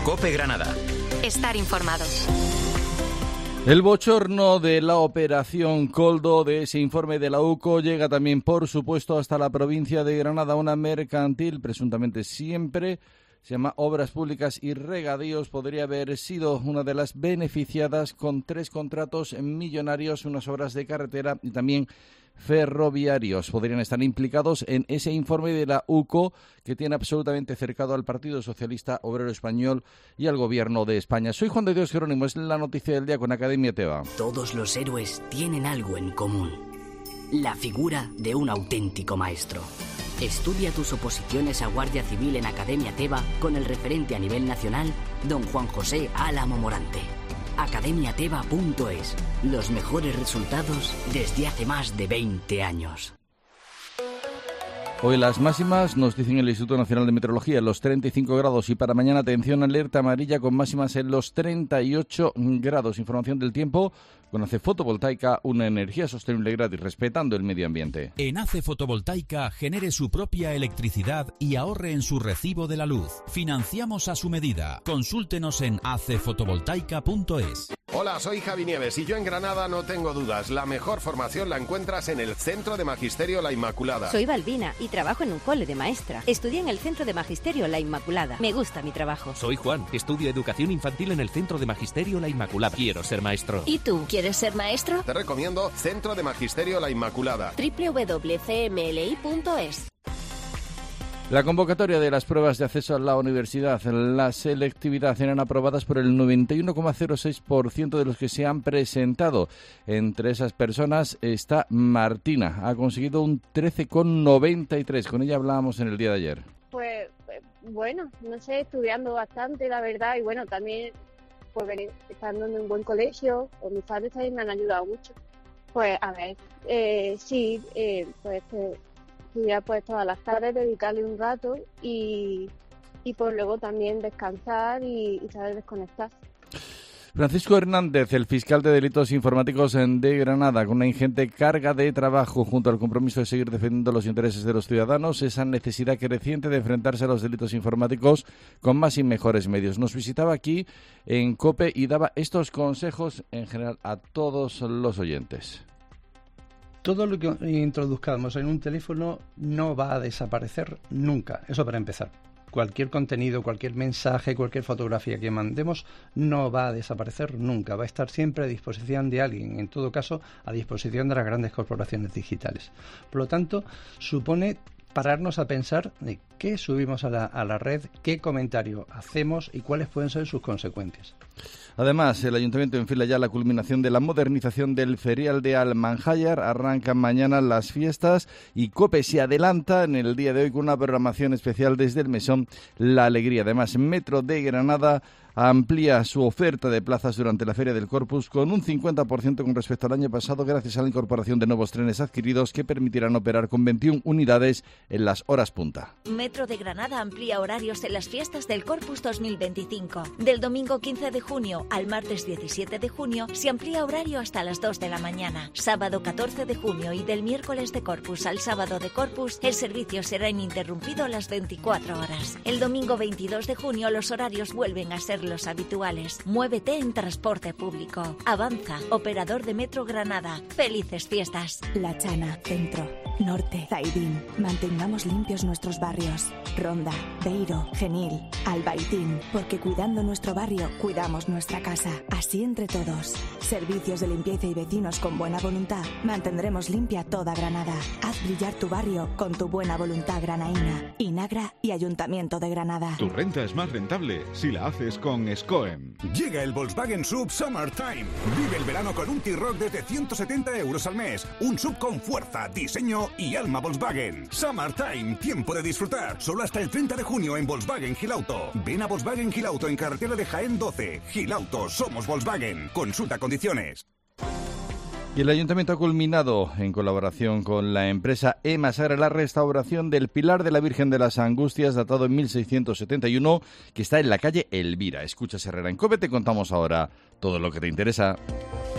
COPE Granada. Estar informado. El bochorno de la operación Koldo, de ese informe de la UCO, llega también, por supuesto, hasta la provincia de Granada. Una mercantil, presuntamente siempre, se llama Obras Públicas y Regadíos, podría haber sido una de las beneficiadas con 3 contratos millonarios, unas obras de carretera y también ferroviarios. Podrían estar implicados en ese informe de la UCO, que tiene absolutamente cercado al Partido Socialista Obrero Español y al Gobierno de España. Soy Juan de Dios Jerónimo, es la noticia del día con Academia Teva. Todos los héroes tienen algo en común: la figura de un auténtico maestro. Estudia tus oposiciones a Guardia Civil en Academia Teva con el referente a nivel nacional, don Juan José Álamo Morante. academiateva.es. Los mejores resultados desde hace más de 20 años. Hoy las máximas nos dicen el Instituto Nacional de Meteorología, los 35 grados, y para mañana atención, alerta amarilla con máximas en los 38 grados. Información del tiempo con ACE Fotovoltaica, una energía sostenible gratis, respetando el medio ambiente. En ACE Fotovoltaica genere su propia electricidad y ahorre en su recibo de la luz. Financiamos a su medida. Consúltenos en acefotovoltaica.es. Hola, soy Javi Nieves y yo en Granada no tengo dudas. La mejor formación la encuentras en el Centro de Magisterio La Inmaculada. Soy Balbina y trabajo en un cole de maestra. Estudié en el Centro de Magisterio La Inmaculada. Me gusta mi trabajo. Soy Juan, estudio Educación Infantil en el Centro de Magisterio La Inmaculada. Quiero ser maestro. ¿Y tú, quieres ser maestro? Te recomiendo Centro de Magisterio La Inmaculada. www.cmli.es. La convocatoria de las pruebas de acceso a la universidad, la selectividad, eran aprobadas por el 91,06% de los que se han presentado. Entre esas personas está Martina. Ha conseguido un 13,93. Con ella hablábamos en el día de ayer. Pues bueno, no sé, estudiando bastante, la verdad, y bueno, también pues venir estando en un buen colegio, pues mis padres también me han ayudado mucho. Pues a ver, sí, pues estudiar pues todas las tardes, dedicarle un rato y pues luego también descansar y saber desconectar. Francisco Hernández, el fiscal de delitos informáticos de Granada, con una ingente carga de trabajo junto al compromiso de seguir defendiendo los intereses de los ciudadanos, esa necesidad creciente de enfrentarse a los delitos informáticos con más y mejores medios. Nos visitaba aquí en COPE y daba estos consejos en general a todos los oyentes. Todo lo que introduzcamos en un teléfono no va a desaparecer nunca, eso para empezar. Cualquier contenido, cualquier mensaje, cualquier fotografía que mandemos no va a desaparecer nunca, va a estar siempre a disposición de alguien, en todo caso a disposición de las grandes corporaciones digitales. Por lo tanto, supone pararnos a pensar de qué subimos a la red, qué comentario hacemos y cuáles pueden ser sus consecuencias. Además, el Ayuntamiento enfila ya la culminación de la modernización del ferial de Almanjayar. Arrancan mañana las fiestas y COPE se adelanta en el día de hoy con una programación especial desde el Mesón La Alegría. Además, Metro de Granada amplía su oferta de plazas durante la Feria del Corpus con un 50% con respecto al año pasado, gracias a la incorporación de nuevos trenes adquiridos que permitirán operar con 21 unidades en las horas punta. Metro de Granada amplía horarios en las fiestas del Corpus 2025. Del domingo 15 de junio al martes 17 de junio se amplía horario hasta las 2 de la mañana. Sábado 14 de junio y del miércoles de Corpus al sábado de Corpus, el servicio será ininterrumpido las 24 horas. El domingo 22 de junio los horarios vuelven a ser los habituales. Muévete en transporte público. Avanza, operador de Metro Granada. ¡Felices fiestas! La Chana, Centro, Norte, Zaidín. Mantengamos limpios nuestros barrios. Ronda, Beiro, Genil, Albaitín. Porque cuidando nuestro barrio, cuidamos nuestra casa. Así entre todos. Servicios de limpieza y vecinos con buena voluntad. Mantendremos limpia toda Granada. Haz brillar tu barrio con tu buena voluntad granaína. Inagra y Ayuntamiento de Granada. Tu renta es más rentable si la haces con SCOEM. Llega el Volkswagen Sub Summertime. Vive el verano con un T-Roc desde 170 € al mes. Un sub con fuerza, diseño y alma Volkswagen. Summertime, tiempo de disfrutar. Solo hasta el 30 de junio en Volkswagen Gilauto. Ven a Volkswagen Gilauto en carretera de Jaén 12. Gilauto, somos Volkswagen. Consulta condiciones. Y el Ayuntamiento ha culminado, en colaboración con la empresa Emasara, la restauración del Pilar de la Virgen de las Angustias, datado en 1671, que está en la calle Elvira. Escucha, Herrera, en COPE te contamos ahora todo lo que te interesa.